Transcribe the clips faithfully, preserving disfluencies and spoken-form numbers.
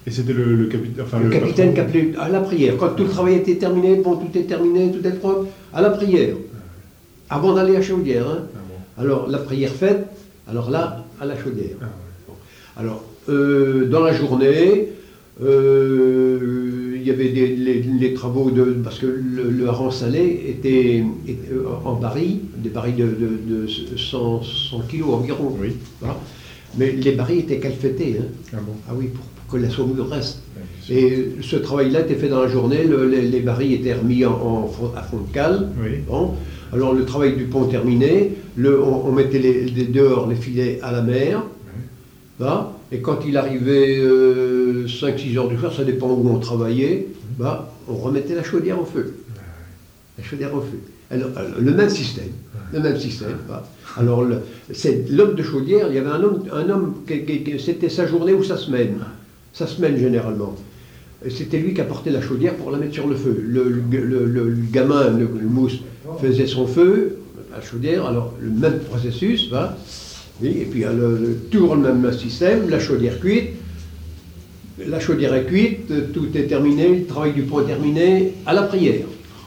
Et c'était le, le capitaine enfin, Le, le capitaine qui patron. appelait à la prière. Quand tout le travail était terminé, bon, tout est terminé, tout est propre, à la prière. Avant d'aller à la chaudière. Hein. Ah bon. Alors, la prière faite, alors là, à la chaudière. Ah ouais. Bon. Alors, euh, dans la journée, euh, il y avait des, les, les travaux de. Parce que le, le hareng salé était, était en barils, des barils de, de, de cent, cent kilos environ. Oui. Voilà. Mais les barils étaient calfettés. Hein. Ah bon. Ah oui, pour, pour que la saumure reste. Ouais, Et ce travail-là était fait dans la journée, le, les, les barils étaient remis en, en fond- à fond de cale. Oui. Bon. Alors le travail du pont terminé, le, on, on mettait les, les dehors les filets à la mer. Oui. Bah, et quand il arrivait euh, cinq six heures du soir, ça dépend où on travaillait, bah, on remettait la chaudière au feu. La chaudière au feu. Alors, alors, le même système. Le même système. Bah. Alors le- c'est l'homme de chaudière, il y avait un homme, un homme qui, qui- qui- c'était sa journée ou sa semaine. Sa semaine généralement. Et c'était lui qui apportait la chaudière pour la mettre sur le feu. Le, le- le- le- le gamin, le, le mousse, faisait son feu, la chaudière, alors le même processus, va. Oui, et puis le, le, toujours le même système, la chaudière cuite, la chaudière est cuite, tout est terminé, le travail du pont est terminé, à la prière.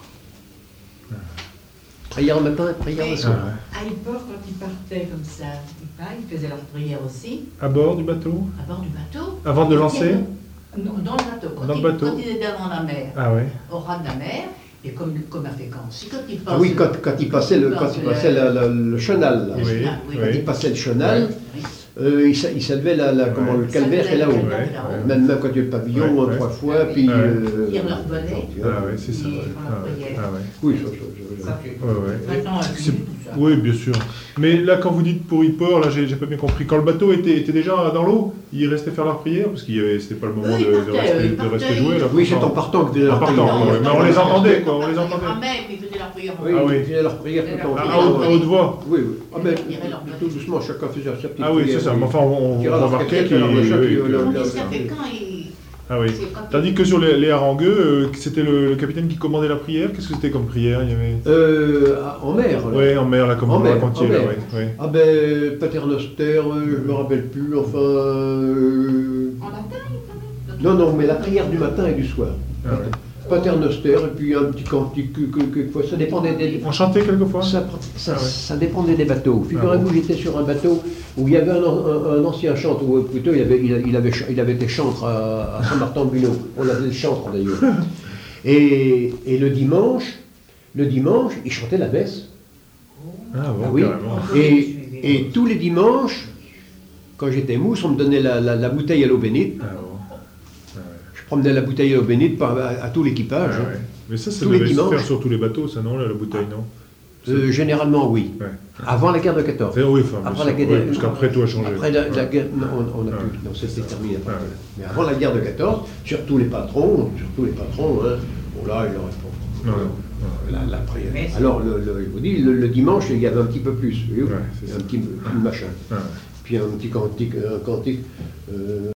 Prière le matin, prière le soir. Ah ouais. À l'époque, quand ils partaient comme ça, ils, pas, ils faisaient leur prière aussi, À bord du bateau. à bord du bateau. Avant de lancer. Non, dans le bateau. Quand Dans le ils, bateau. Quand ils étaient dans la mer, Ah ouais. au ras de la mer, et comme, comme à Fécamp aussi, quand ils passent... Ah oui, quand, quand il passait le, quand il passait la- la- le chenal, là. Le Oui, chenal, oui. Quand il passait le chenal, Oui. euh, il, s'a- il s'élevait la, la, comment, le Il calvaire s'élevait est là-haut. le calvaire Ouais, là-haut. ouais. Même, même quand il y a le pavillon, Ouais, ouais. trois fois, Ah oui. puis... Ouais. euh, Tire leur bonnet. tu vois. Ah ouais, c'est ça. Ils Ouais. font la Ah ouais. prière. Ah ouais. Oui, ça, ça, je- je- Ça fait. Ouais, ouais. Maintenant, à C'est- tout ça. Oui, bien sûr. Mais là, quand vous dites pour Yport, là, j'ai j'ai pas bien compris. Quand le bateau était, était déjà dans l'eau, ils restaient faire leur prière parce qu'il y avait, c'était pas le moment Eux, ils de, de partaient, rester, eux, ils de rester partaient, jouer là. Oui, c'est en partant que faisaient En leur partant, prière. ouais, mais on les entendait, quoi, on les entendait. En mer, ils faisaient leur prière en Oui, Ah oui. ils faisaient leur prière tout en À, Ah, à haute, à haute voix. Oui, oui. Ah ben, Ils tiraient leur tout doucement, chacun faisait sa petite Ah oui, c'est prière. ça. Mais enfin, on, on Tiraient leur remarquait casquette, qu'il. leur machin, oui, puis, que- euh, On leur- dit ça fait quand ils... Ah oui. c'est quand Tandis que sur les, les harangueux, euh, c'était le, le capitaine qui commandait la prière. Qu'est-ce que c'était comme prière? Il y avait. Euh, en mer, là. Ouais, en mer, là, comme En vous mer, racontiez, en là, mer. ouais. ouais. Ah ben, Paternoster, euh, je me rappelle plus, enfin... euh, En latin, ils parlaient. Non, non, mais la prière du matin et du soir. Ah ouais. Paternoster, et puis un petit cantique, que- que- quelquefois, ça dépendait des... On chantait quelquefois. Ça, ça, Ah ouais. ça dépendait des bateaux. Figurez-vous, Ah bon. j'étais sur un bateau où il y avait un, un- un ancien chantre, ou plutôt il avait, il, a- il avait, ch- il avait été chantre à, à Saint-Martin-de-Buneau. On l'appelait le chantre d'ailleurs. Et, et le dimanche, le dimanche, il chantait la messe. Ah bon, Ah oui. carrément. Et, et tous les dimanches, quand j'étais mousse, on me donnait la, la- la bouteille à l'eau bénite. Ah bon. Je promenais la bouteille à l'eau bénite par- à, à tout l'équipage. Ah ouais. Mais ça, ça Tous les devait se dimanches. faire sur tous les bateaux, ça, non, là, la bouteille, non? Euh, généralement, oui. Ouais. Avant la guerre de quatorze. Enfin, oui, enfin, Après bien la sûr, guerre- ouais, parce qu'après, tout a changé. Après la, la Ouais. guerre, non, on, on a Ouais. plus, non, c'était terminé. après. Ouais. Mais avant la guerre de quatorze, surtout les patrons, surtout les patrons, hein, bon là, il leur répond. Non, non. La, la prière. Mais- Alors, le, le- je vous dis, le, le dimanche, il y avait un petit peu plus, vous voyez, Ouais, c'est un ça. petit peu- machin. Ouais. Puis un petit cantique, un cantique. euh,